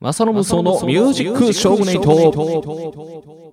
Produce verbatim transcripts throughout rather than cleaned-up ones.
正信荘のミュージックショーネイト。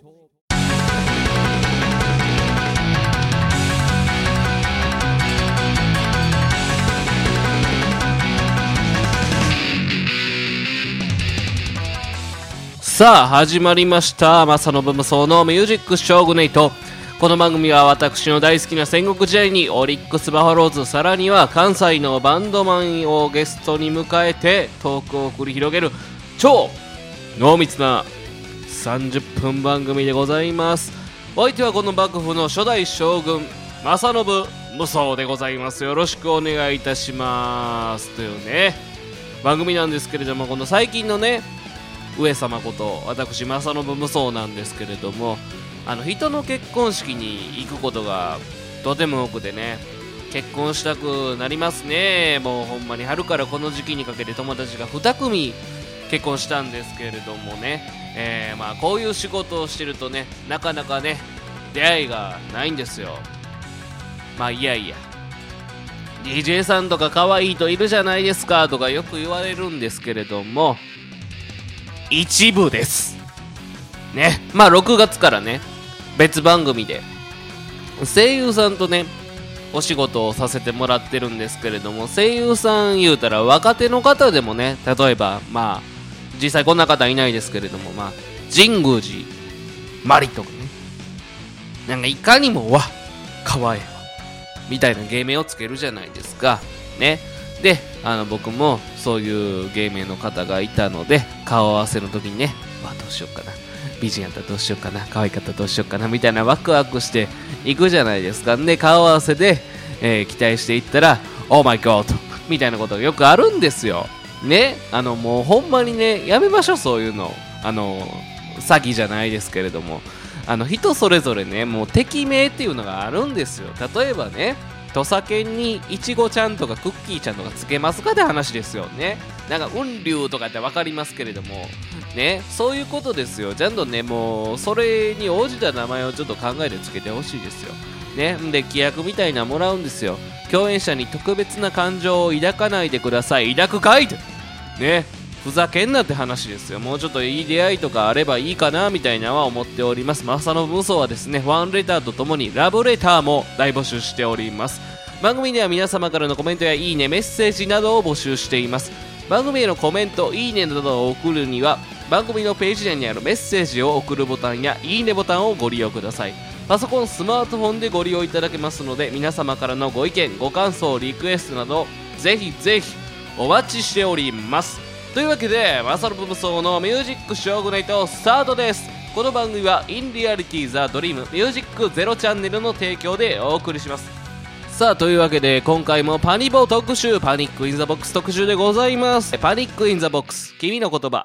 さあ始まりました、正信無双のミュージックショーネイト。この番組は私の大好きな戦国時代にオリックスバファローズ、さらには関西のバンドマンをゲストに迎えてトークを繰り広げる超濃密なさんじゅっぷん番組でございます。お相手はこの幕府の初代将軍正信無双でございます。よろしくお願いいたしますというね番組なんですけれども、この最近のね上様こと私正信無双なんですけれども、あの人の結婚式に行くことがとても多くてね、結婚したくなりますね。もうほんまに春からこの時期にかけて友達がに組結婚したんですけれどもね、えー、まあこういう仕事をしてるとね、なかなかね出会いがないんですよ。まあいやいや ディージェー さんとか可愛い人いるじゃないですかとかよく言われるんですけれども、一部ですね。まあろくがつからね別番組で声優さんとねお仕事をさせてもらってるんですけれども、声優さん言うたら若手の方でもね、例えばまあ実際こんな方いないですけれども、まあ神宮寺マリとかね、なんかいかにもわかわいいわみたいな芸名をつけるじゃないですかね。で、あの僕もそういう芸名の方がいたので、顔合わせの時にね、わどうしようかな、美人やったらどうしようかな、可愛かったらどうしようかなみたいなワクワクしていくじゃないですか。で、顔合わせで、えー、期待していったら Oh my god みたいなことがよくあるんですよね。あのもうほんまにねやめましょう、そういうの。あの詐欺じゃないですけれども、あの人それぞれねもう敵名っていうのがあるんですよ。例えばね、土佐犬にいちごちゃんとかクッキーちゃんとかつけますかって話ですよね。なんか雲龍とかって分かりますけれどもね、そういうことですよ。ちゃんとねもうそれに応じた名前をちょっと考えてつけてほしいですよね。で、規約みたいなもらうんですよ。共演者に特別な感情を抱かないでください。抱くかいってね、ふざけんなって話ですよ。もうちょっといい出会いとかあればいいかなみたいなのは思っております。正信無双はですね、ファンレターとともにラブレターも大募集しております。番組では皆様からのコメントやいいね、メッセージなどを募集しています。番組へのコメント、いいねなどを送るには番組のページ内にあるメッセージを送るボタンやいいねボタンをご利用ください。パソコン、スマートフォンでご利用いただけますので、皆様からのご意見、ご感想、リクエストなどぜひぜひお待ちしております。というわけで正信無双のミュージックショーネイトスタートです。この番組はインリアリティザドリームミュージックゼロチャンネルの提供でお送りします。さあ、というわけで今回もパニボ特集、パニックインザボックス特集でございます。パニックインザボックス、君の言葉。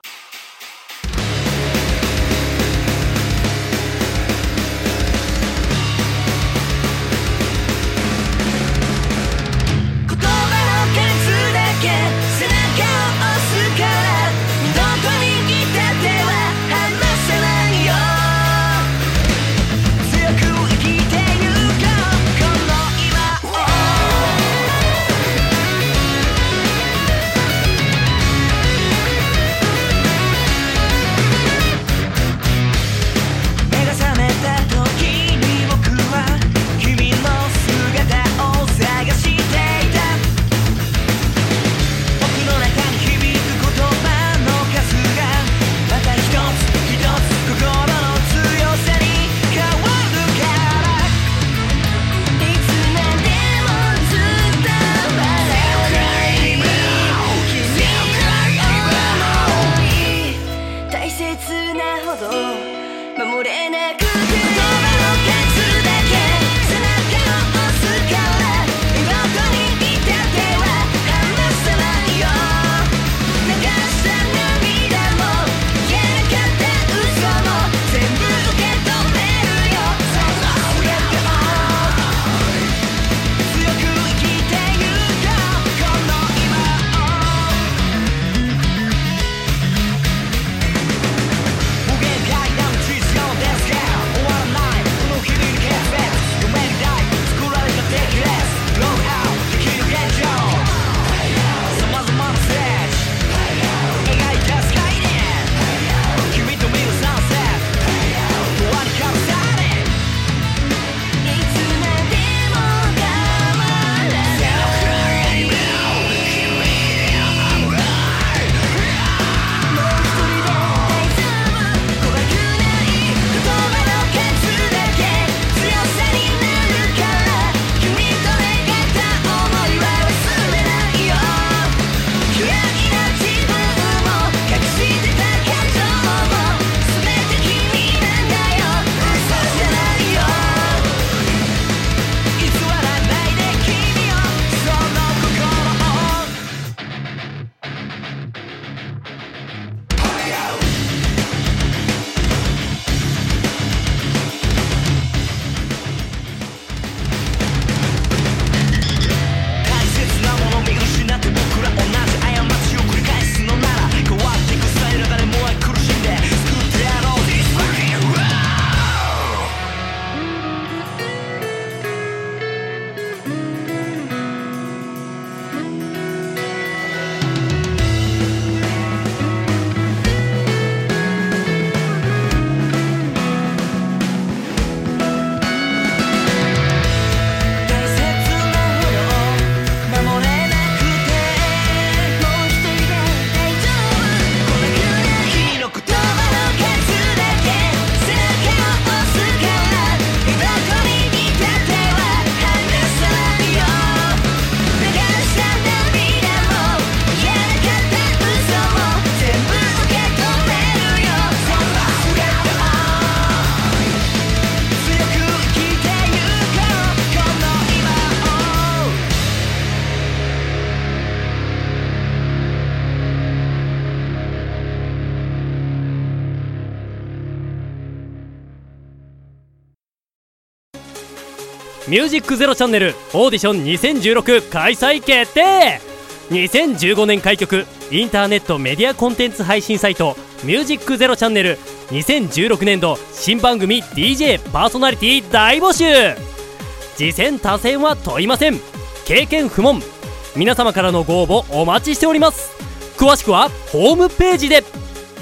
ミュージックゼロチャンネルオーディションにせんじゅうろく開催決定。にせんじゅうごねん開局インターネットメディアコンテンツ配信サイトミュージックゼロチャンネルにせんじゅうろくねんど新番組 ディージェー パーソナリティ大募集。次戦他戦は問いません。経験不問。皆様からのご応募お待ちしております。詳しくはホームページで。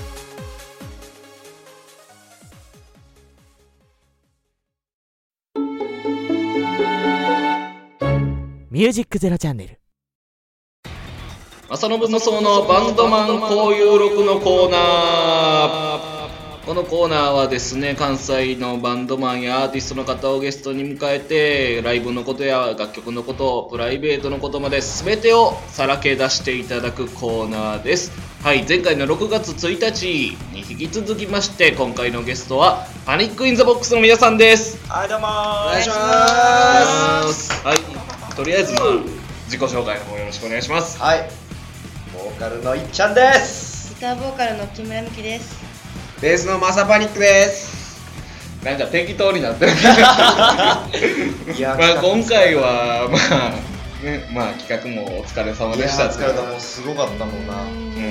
ミュージックゼロチャンネル正信無双のバンドマン交友録のコーナー。このコーナーはですね、関西のバンドマンやアーティストの方をゲストに迎えて、ライブのことや楽曲のこと、プライベートのことまで全てをさらけ出していただくコーナーです。はい、前回のろくがつついたちに引き続きまして、今回のゲストはパニックインザボックスの皆さんです。 はい、どうもー。 お願いします。 はい、とりあえずまあ自己紹介の方よろしくお願いします。 はい、ボーカルのいっちゃんです。 ギターボーカルの木村美希です。 ベースのマサパニックです。 なんか適当になってるいや、 まあ今回はまあね、まあ企画もお疲れ様でした。 いや、疲れた。もうすごかったもんな。 うん、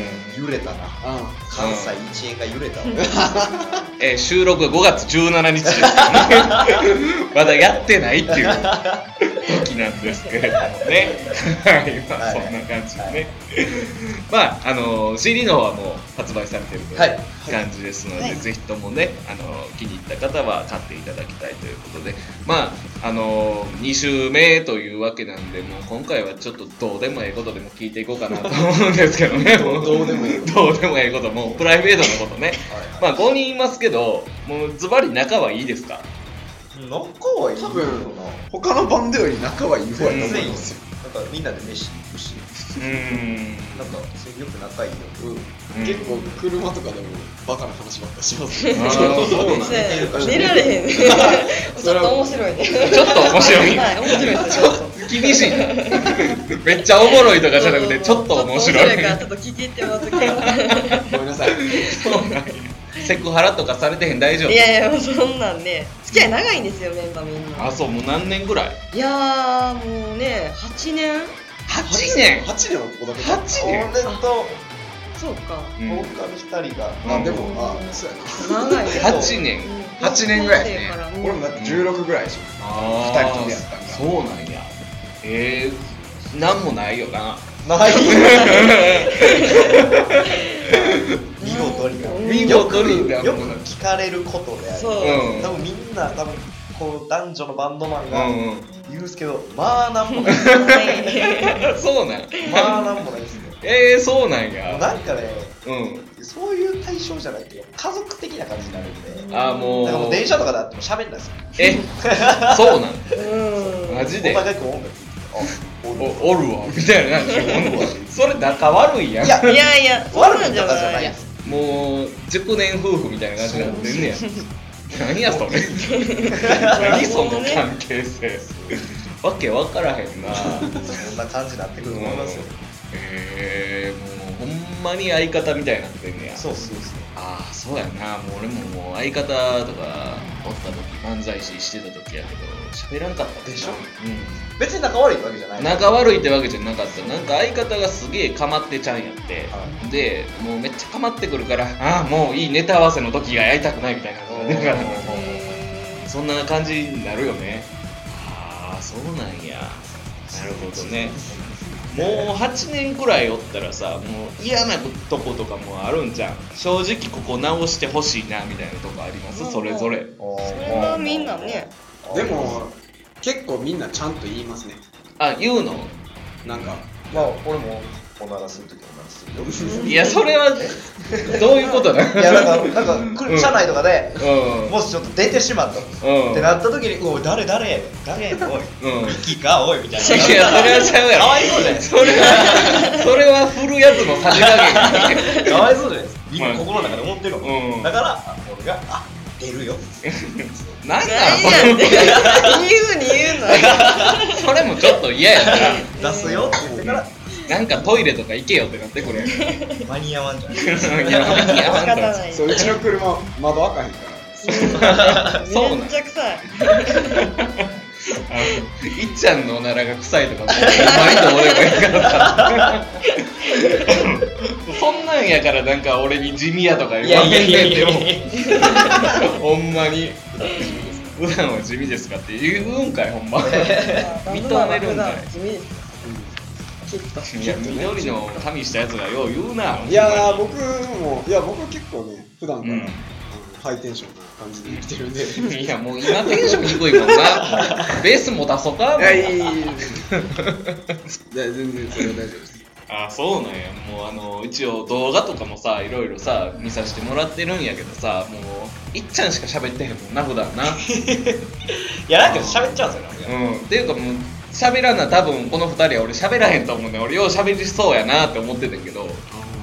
揺れたな。関西一円が揺れたわ。 えー、収録はごがつじゅうしちにちですからねまだやってないっていう時なんですけれどもねはい、まあそんな感じでね、はい、まああの シーディー の方はもう発売されてるという感じですので、はい、ぜひともね、あの気に入った方は買っていただきたいということで、まああのに週目というわけなんで、もう今回はちょっとどうでもええことでも聞いていこうかなと思うんですけどねどうでもいいどうでもええこと、もうプライベートのことねまあごにんいますけど、もうズバリ仲はいいですか？ 仲はいい。 多分他のバンドより仲はいい方やと思うんですよ。 なんかみんなで飯行くし、 うーん、 なんかよく仲いいよ。 うん、結構車とかでもバカな話ばっかしますね。 あーそうなんだ。 寝られへんねちょっと面白いね。 ちょっと面白い。 はい、面白いです。ちょっと厳しいな。めっちゃおもろいとかじゃなくて、ちょっと面白い。 面白いからちょっと聞き入ってますけど。 ごめんなさい。 そうなんや。セクハラとかされてへん？大丈夫？ いやいや、もうそんなんね、付き合い長いんですよ、メンバーみんな。 あ、そう、もう何年ぐらい？ いやー、もうね、はちねん。 はちねん。 はちねんはここだけ。 はちねん。 俺とそうか。 ボーカルふたりが、 あ、でも、あ、そうやな。 長いね。 はちねん。 はちねんぐらいですね。 うん俺もだってじゅうろくぐらいでしょ。 あふたりともやったんだ。 そうなんや。えー、なんもないよな。 ない見事に見事によく聞かれることである。 そう、 うん、 多分みんな多分こう男女のバンドマンがうんうん、 言うんすけど、まあなんもないそうなん。 まあなんもないですね。 えー、そうなんや。 なんかね、 うん、 そういう対象じゃないけど家族的な感じになるんで、 あーもうだからもう電車とかであっても喋んないですよ。 え、そうなんうん、 マジでお互いこう音楽聴いて、あ、 お、おるわみたいなそれ仲悪いやん。 いやいやいや、そん悪ないんじゃとかじゃな。 ないいです。 もう熟年夫婦みたいな感じになってんねや。何やそれ。何その関係性。わけわからへんな。 そんな感じになってくると思いますよ。 えー、もうほんまに相方みたいになってんねや。 そうそうそう。 ああ、そうやな。もう俺ももう相方とかおった時、漫才師してた時やけど喋らんかったでしょ。 うん、 別に仲悪いわけじゃない。 仲悪いってわけじゃなかった。なんか相方がすげえかまってちゃんやって、 はでもうめっちゃかまってくるから、ああもういい、ネタ合わせの時がやりたくないみたいな感じだからそんな感じになるよね。ああ、そうなんや。なるほどね。もうはちねんくらいおったらさ、もう嫌なとことかもあるんじゃん。正直ここ直してほしいなみたいなとこあります？それぞれ。 それはみんなね。 でも、結構みんなちゃんと言いますね。 あ、言うの？ なんか、 まあ俺もおならするときおならするよ。 いや、それはどういうことだ？ いや、なんか、なんか、車内とかで、 うん、 もしちょっと出てしまったうんってなった時に、おい、誰誰誰おい、 うん、 ミキかおいみたいな。 いや、それはちゃうやろ。 かわいそうじゃないですか。 それは、それは振るやつのさじ加減。 かわいそうじゃないですか。みんな心の中で思ってるの。 うん、 だから、俺が、あ、出るよ。 なん何やなんっていい風に言うのそれもちょっと嫌や出すよって言ってからな。なんかトイレとか行けよってなってくれ。 間に合わんじゃん。 いや、間に合わんから。 そう、うちの車窓開かへんから。 そうなん。 めっちゃ臭い。 いっちゃんのおならが臭いとか毎度俺もやからさそんなんやからなんか俺に地味やとか言わへんねんでもほんまに普段は地味ですかって言うんかいほんま認めるんかい地味ですきっといや緑の髪したやつがよう言うないやー僕もいや僕結構ね普段から、 うんあのハイテンションな感じで生きてるんでいやもう今テンション低いもんなベースも出そうかいやいやいやいや全然それは大丈夫ですあ、そうなんや。もうあの一応動画とかもさいろいろさ見させてもらってるんやけどさもういっちゃんしか喋ってへんもんな普段ないやなんか喋っちゃうんですよねうんっていうかもう喋らな多分このふたりは俺喋らへんと思うねん俺よう喋りそうやなって思ってたけどうん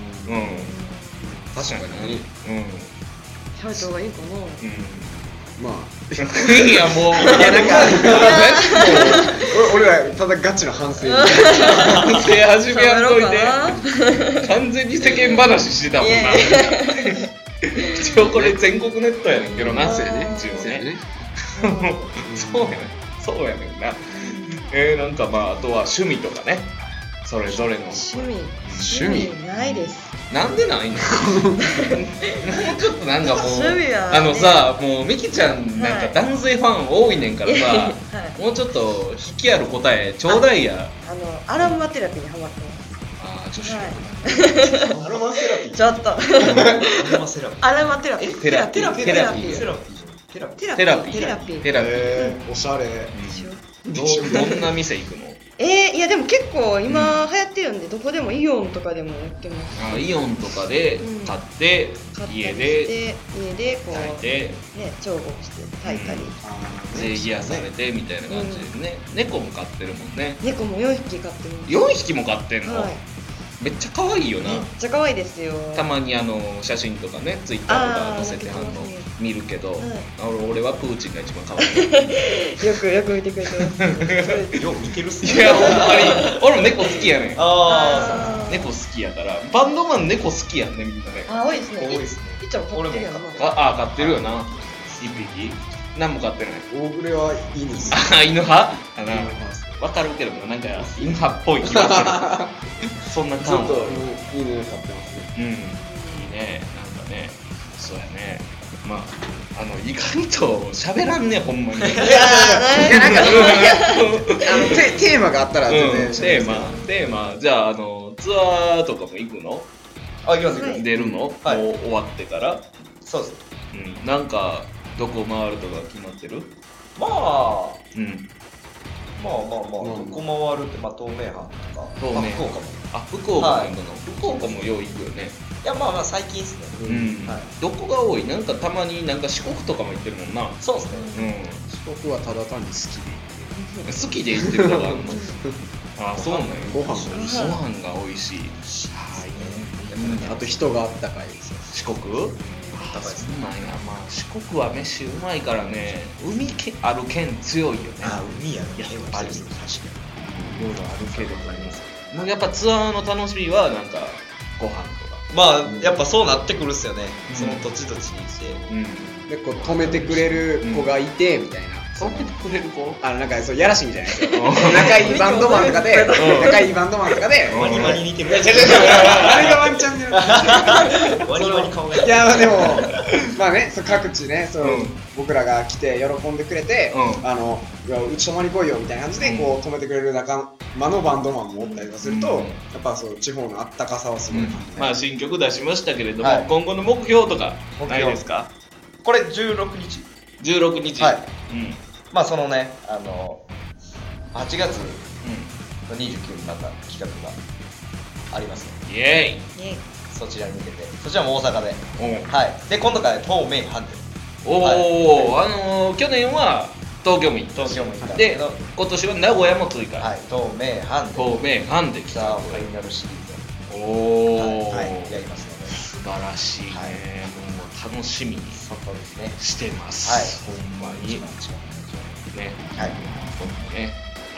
確かにねうん喋った方がいいかなまあいやもういやなんか俺俺はただガチの反省反省始めやんとい喋ろうて完全に世間話してたもんな一応これ全国ネットやねんけどなそうやね一応ねそうやねそうやねんそうやねんなえー、なんかまああとは趣味とかねそれぞれの趣味趣味ないですなんでないのもうちょっとなんかもう趣味はねあのさもうミキちゃんなんか男性ファン多いねんからさ、 はいもうちょっと引きある答えちょうだいやあのアロマテラピーにハマってああ女子ますはアロマセラピいちょっとアロマセラピーアロマテラピーテラピーテラピーテラピーテラピセラピーーテラピーテラピーテラピーえー、おしゃれどうどんな店行くのえー、いやでも結構今流行ってるんでどこでもイオンとかでも売ってますあイオンとかで買って、 買ったり家でして家でこう炊いてね調合して炊いたり、 礼儀屋されてみたいな感じでね、猫も飼ってるもんね猫もよんひき飼ってますよんひきも飼ってんの、 はいめっちゃ可愛いよな、 めっちゃ可愛いですよたまにあの写真とかねツイッターとかあー載せてはんの載せてますね見るけど、 はい俺俺はプーチンが一番可愛いよくよく見てくれてますよう見てるっすいやほんまに俺も猫好きやねんああー猫好きやからバンドマン猫好きやんねみんなねあ多いですね多いですねいいっちゃんも飼ってるやんなああ飼ってるよな一匹何も飼ってない大暮はいいんですよあ犬派かな犬派ですわかるけどもなんか犬派っぽい気がするそんな感はちょっともう犬飼ってますねうんいいねなんかねそうやねまああの意外と喋らんねほんまにいやいやなんかいやあのテテーマがあったら全然うん、テーマテーマじゃああのツアーとかも行くのあ行きます行きます出るの、 はいもう終わってからそうですうんなんかどこ回るとか決まってるまあうんまあまあまあ、 うんどこ回るって、まあ、東名阪とか、 東名まあ、福岡も。 あ福岡も行くの、福岡もよう行くよねいや、まあまあ、最近ですね。 うん、 はいどこが多いなんかたまになんか四国とかも行ってるもんなそうですね。 うん四国はただ単に好きで好きで行ってるのがあるのあそうなんやご飯が美味しいご飯が美味しいあいいねあと人があったかいですよ四国あそうなんやまあ四国は飯うまいからね海けある県強いよねあ、海やね。 やっぱり確かに。 いろいろあるけどもうやっぱツアーの楽しみはなんかご飯とかまあ、やっぱそうなってくるっすよね。 うんその土地土地にして。 うんでこう止めてくれる子がいてみたいな、 そうやってくれる子あのなんかそうやらしいみたいなやつようん仲いいバンドマンとかでうん仲いいバンドマンとかでうんワニワニ似てる。 いや違う違う違うあれがワンチャンじゃなくワニワニ顔が。 いやまあでもまあねそう各地ねそう、 うん僕らが来て喜んでくれて、 うんあのいやうち泊まり来いよみたいな感じでうんこう止めてくれる仲間のバンドマンもおったりとかすると、 うんやっぱそう地方のあったかさはすごい感じ、ねまあ新曲出しましたけれども、 はい今後の目標とか目標ないですかこれじゅうろくにち。 じゅうろくにちはいうんまあ、そのね、あの、はちがつうのにじゅうくにちにまた企画がありますので、 んイエイエイそちらに向けて、そちらも大阪で。 ーイはい。で、今度から東名阪で。 おお、 はいあのー、去年は東京も行った東京も行ったんですでけど、 今年は名古屋も追加、 はい。東名阪で。 東名阪で来ツアたーファイナルシリーズおお、 を、はい、やりますので、 素晴らしいね、 はいもう楽しみにそうですね。 してます、 はい。 ほんまにねはい。 ほんまにね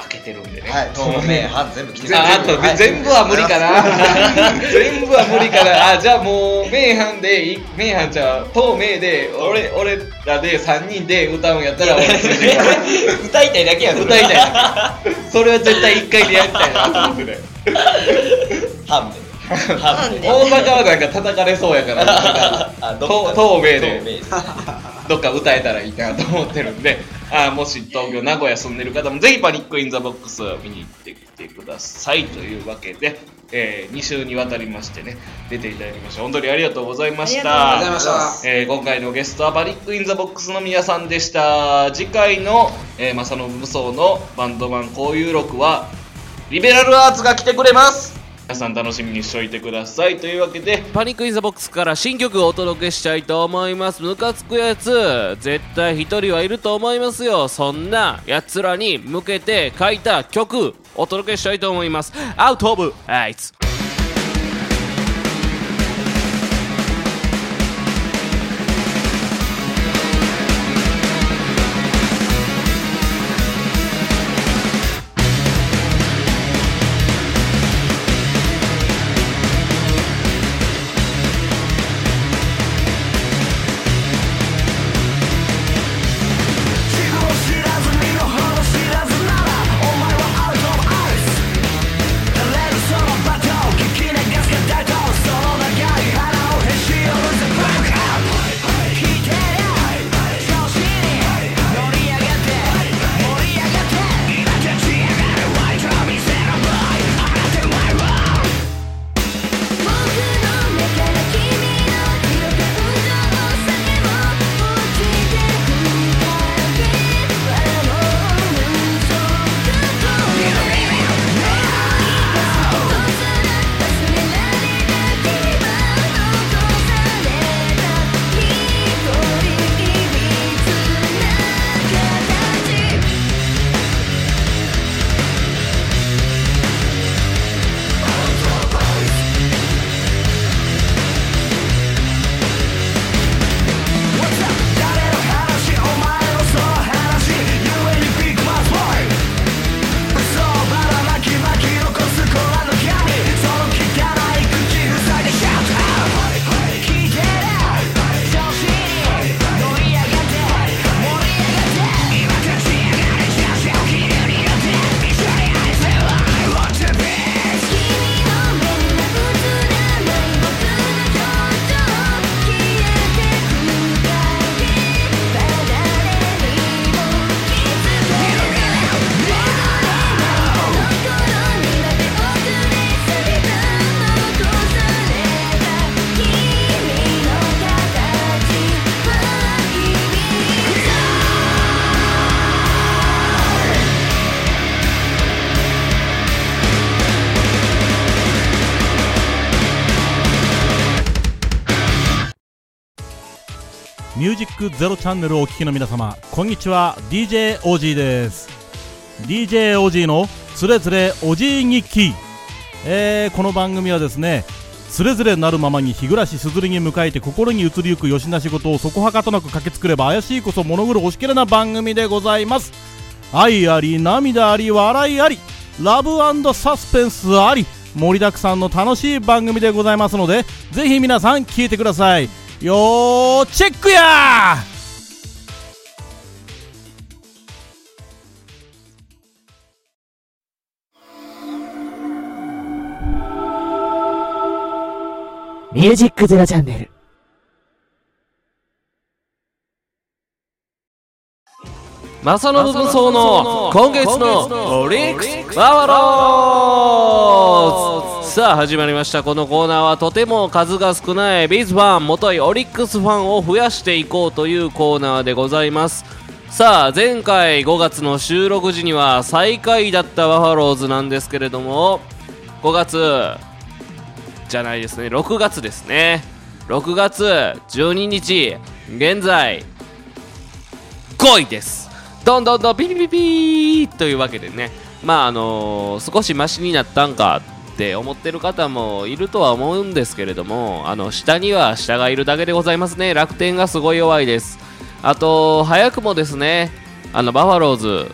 けてるんでね、 はい、透明版全部着てくああと、 はい、 全部は無理かな全部は無理かなあ、じゃあもう名阪でい名阪ちゃう透明で俺俺らでさんにんで歌うんやったら俺歌いたいだけやん。 歌いたいそれは絶対いっかいでやりたいなと思ってね半で半で大阪はなんか叩かれそうやからあどっか透明で透明でどっか歌えたらいいなと思ってるんで、あもし東京名古屋住んでる方もぜひパニックインザボックス見に行ってきてくださいというわけで、えー、に週にわたりましてね出ていただきまして本当にありがとうございました。 ありがとうございました。 えー、今回のゲストはパニックインザボックスの皆さんでした。次回の、えー、正信無双のバンドマン交友録はリベラルアーツが来てくれます。皆さん楽しみにしておいてくださいというわけで、 パニックインザボックスから新曲をお届けしたいと思います。ムカつくやつ絶対一人はいると思いますよ。そんなやつらに向けて書いた曲お届けしたいと思います。アウトオブあいつ。 ミュージックゼロチャンネルをお聞きの皆様、こんにちは。 ディージェー オージー です。 ディージェー オージー のつれづれおじい日記、えー、この番組はですね、つれづれなるままに日暮らしすずりに迎えて心に移りゆくよしな仕事をそこはかとなく駆けつくれば怪しいこそ物黒おしけれな番組でございます。愛あり涙あり笑いありラブ&サスペンスあり盛りだくさんの楽しい番組でございますので、ぜひ皆さん聞いてください。よーチェックやー。 ミュージックゼロチャンネル。 正信無双の今月のオリックスバファローズ。さあ始まりました。このコーナーはとても数が少ないビーズファン、もといオリックスファンを増やしていこうというコーナーでございます。さあ前回ごがつの収録時には最下位だったバファローズなんですけれども、ごがつじゃないですね、ろくがつですね。ろくがつじゅうににち、現在ごいです。どんどんどんピピピピーというわけでね、まああのー、少しマシになったんかって思ってる方もいるとは思うんですけれども、あの下には下がいるだけでございますね。楽天がすごい弱いです。あと早くもですね、あのバファローズ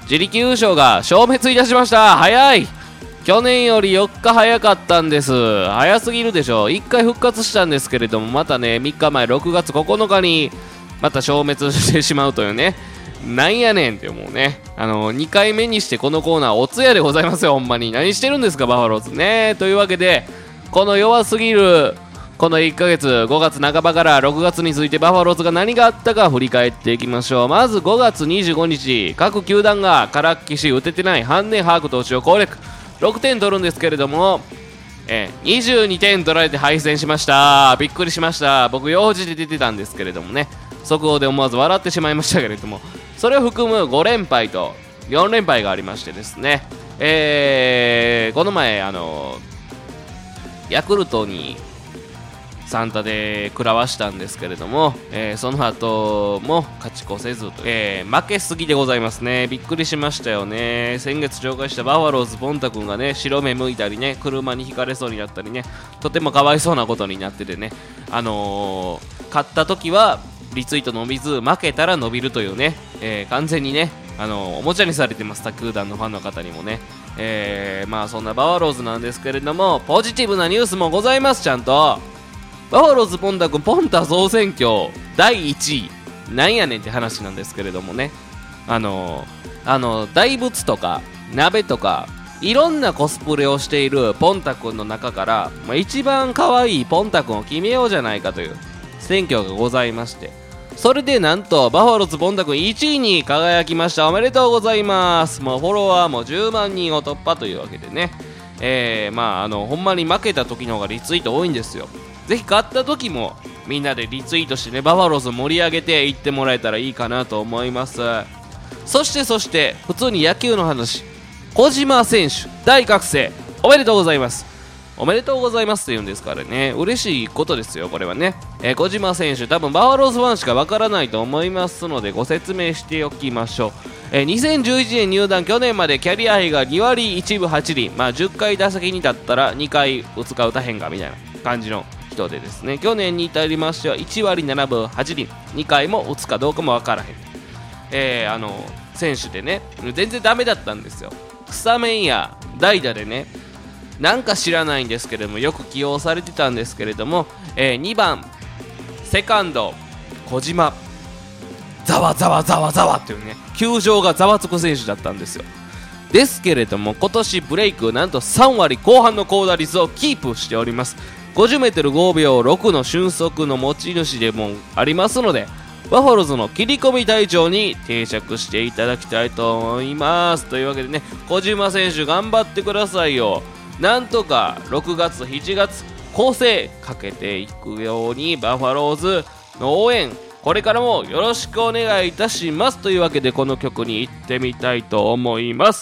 自力優勝が消滅いたしました。早い。去年よりよっか早かったんです。早すぎるでしょ。いっかい復活したんですけれども、またねみっかまえろくがつここのかにまた消滅してしまうというね、なんやねんって思うね。あのにかいめにしてこのコーナーお通夜でございますよ。ほんまに何してるんですかバファローズね。というわけでこの弱すぎるこのいっかげつ、ごがつなかばからろくがつについてバファローズが何があったか振り返っていきましょう。まずごがつにじゅうごにち、各球団がからっきし打ててないハンネンハーク投手を攻略、ろくてん取るんですけれども、えー、にじゅうにてん取られて敗戦しました。びっくりしました。僕用事で出てたんですけれどもね、速報で思わず笑ってしまいましたけれども、それを含むごれんぱいとよんれんぱいがありましてですね、えー、この前あのヤクルトにサンタで食らわしたんですけれども、えー、その後も勝ち越せずと、えー、負けすぎでございますね。びっくりしましたよね。先月紹介したバファローズポンタ君がね白目向いたりね、車にひかれそうになったりね、とてもかわいそうなことになっててね、あのー、勝った時はリツイート伸びず、負けたら伸びるというね、えー、完全にね、あのー、おもちゃにされてます。他球団のファンの方にもね、えー、まあそんなバファローズなんですけれども、ポジティブなニュースもございます。ちゃんとバファローズポンタ君ポンタ総選挙だいいちいなんやねんって話なんですけれどもね、あのー、あの大仏とか鍋とかいろんなコスプレをしているポンタ君の中から、まあ、一番可愛いポンタ君を決めようじゃないかという選挙がございまして、それでなんとバファローズポンタ君いちいに輝きました。おめでとうございます。もうフォロワーもじゅうまんにんを突破というわけでね、えー、まああのほんまに負けた時の方がリツイート多いんですよ。ぜひ勝った時もみんなでリツイートしてね、バファローズを盛り上げていってもらえたらいいかなと思います。そしてそして普通に野球の話、小島選手大覚醒おめでとうございます。おめでとうございますって言うんですからね、嬉しいことですよこれはね。えー、小島選手多分バファローズファンしかわからないと思いますのでご説明しておきましょう。えー、にせんじゅういちねん入団、去年までキャリア比がにわりいちぶはちりん、まあじゅっかい打席に立ったらにかい打つか打たへんかみたいな感じの人でですね、去年に至りましてはいちわりななぶはちりん、にかいも打つかどうかもわからへん、えー、あの選手でね、全然ダメだったんですよ。スタメンや代打でね、なんか知らないんですけれどもよく起用されてたんですけれども、えー、にばんセカンド小島、ざわざわざわざわっていうね、球場がざわつく選手だったんですよ。ですけれども今年ブレイクなんとさんわりこう半の高打率をキープしております。ごじゅうメートルごびょうろくの俊足の持ち主でもありますので、バファローズの切り込み隊長に定着していただきたいと思います。というわけでね、小島選手頑張ってくださいよ。なんとかろくがつしちがつ構成かけていくようにバファローズの応援これからもよろしくお願いいたします。というわけでこの曲に行ってみたいと思います。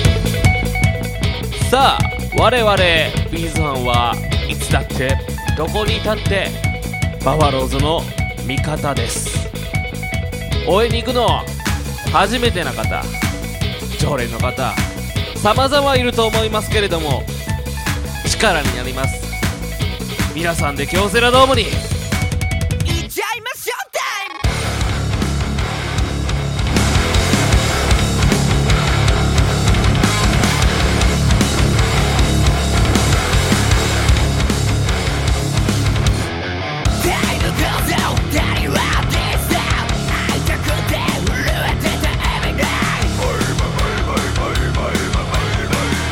さあ我々ビーズファンはいつだってどこにいたってバファローズの味方です。応援に行くの初めてな方、常連の方様々いると思いますけれども力になります。皆さんで京セラドームに行っちゃいましょう。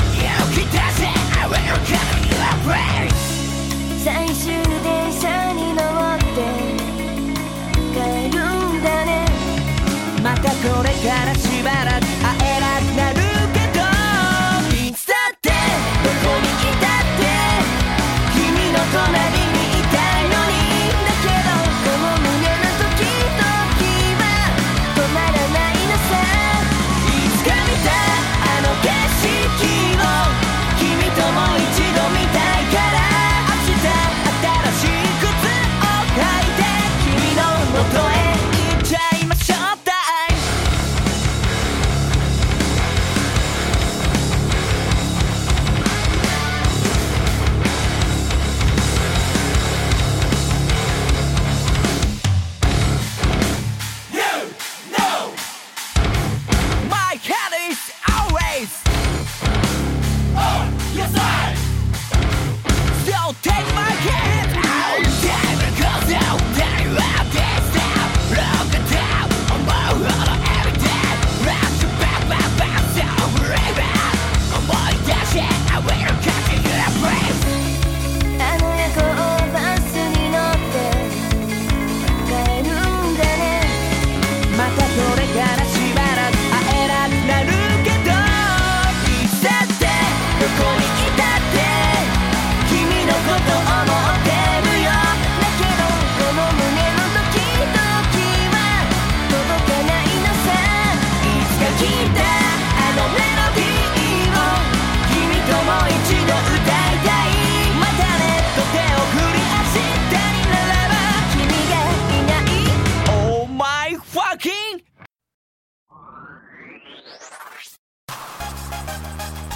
最終電車に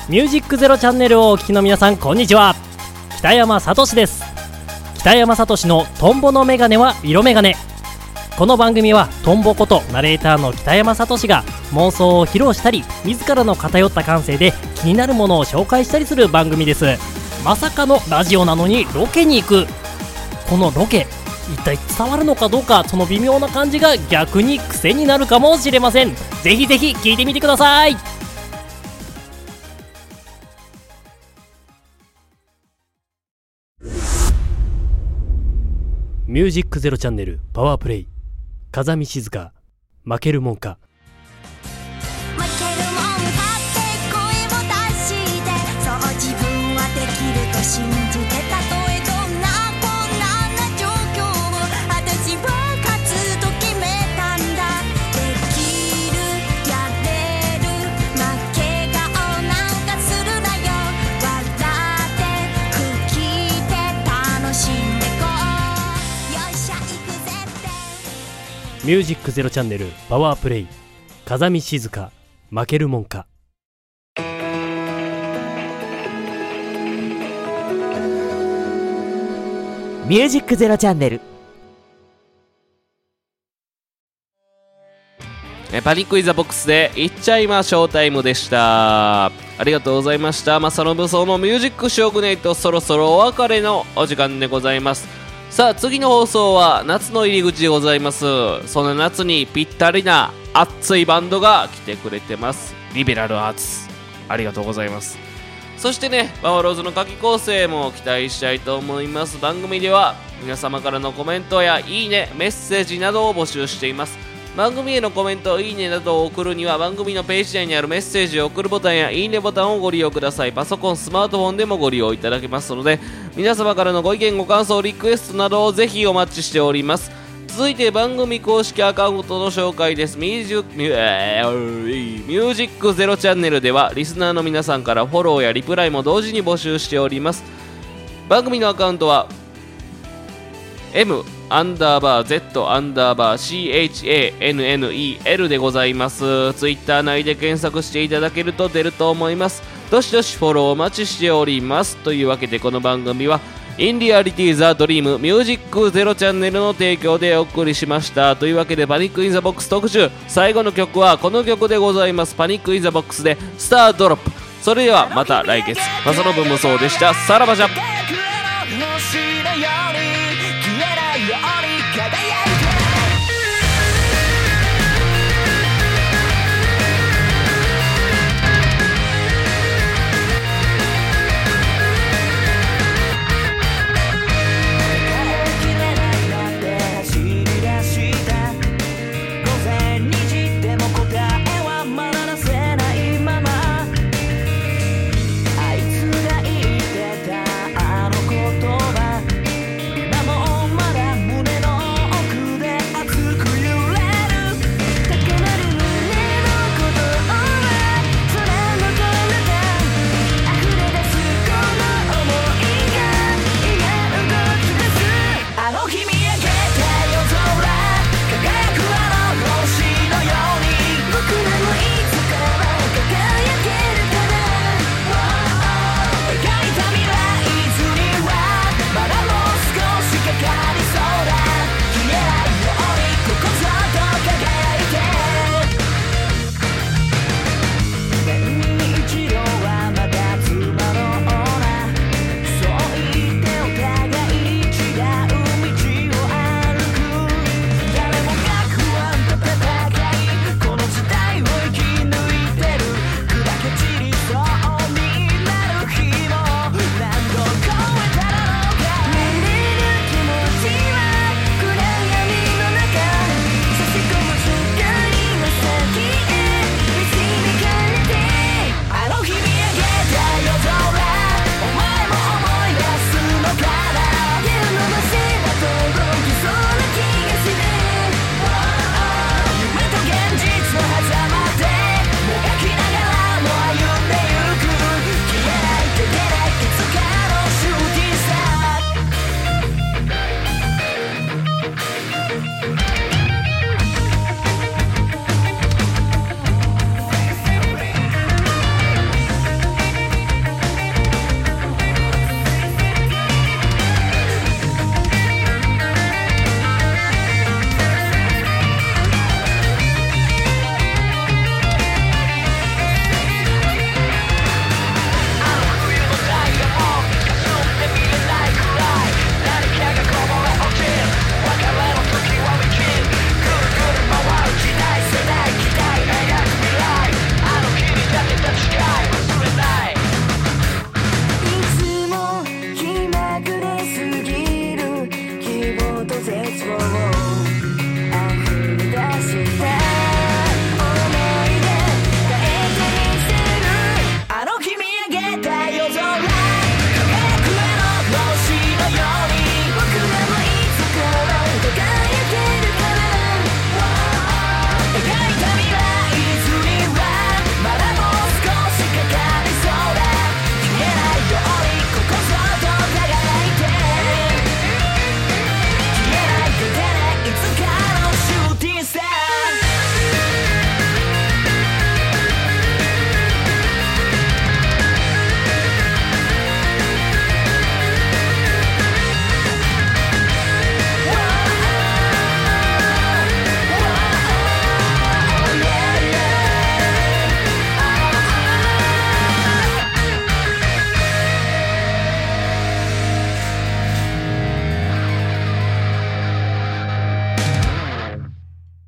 ミュージックゼロチャンネルをお聞きの皆さん、こんにちは。北山聡です。北山聡のトンボのメガネは色メガネ。この番組はトンボことナレーターの北山聡が妄想を披露したり、自らの偏った感性で気になるものを紹介したりする番組です。まさかのラジオなのにロケに行く。このロケ一体伝わるのかどうか、その微妙な感じが逆に癖になるかもしれません。ぜひぜひ聞いてみてください。ミュージックゼロチャンネルパワープレイ、風見静香、負けるもんか。 負けるもんかって声を出して、そう自分はできると信じて、たとえどんな困難な状況を私は勝つと決めたんだ。できる、やれる、負け顔なんかするなよ。笑って吹きで楽しんでこう、よっしゃ行くぜって。 ミュージックゼロチャンネルパワープレイ、風見静香、負けるもんか。 ミュージックゼロチャンネル。 えパニックインザボックスでいっちゃいまショータイムでした。ありがとうございました。マサノブソウのミュージックショーグネイト、そろそろお別れのお時間でございます。さあ次の放送は夏の入り口でございます。その夏にぴったりな熱いバンドが来てくれてます。リベラルアーツ、ありがとうございます。そしてね、バファローズの夏季構成も期待したいと思います。番組では皆様からのコメントやいいね、メッセージなどを募集しています。番組へのコメント、いいねなどを送るには番組のページ内にあるメッセージを送るボタンやいいねボタンをご利用ください。パソコン、スマートフォンでもご利用いただけますので、皆様からのご意見、ご感想、リクエストなどをぜひお待ちしております。続いて番組公式アカウントの紹介です。ミュージック、ミュミュージックゼロチャンネルではリスナーの皆さんからフォローやリプライも同時に募集しております。番組のアカウントは M アンダーバー Z アンダーバー シーエイチエーエヌエヌイーエル でございます。ツイッター内で検索していただけると出ると思います。どしどしフォローお待ちしております。というわけでこの番組はインリアリティザドリームミュージックゼロチャンネルの提供でお送りしました。というわけでパニックインザボックス特集、最後の曲はこの曲でございます。パニックインザボックスでスタードロップ。それではまた来月。マサノブ無双でした。さらばじゃ。 星のように消えないように輝く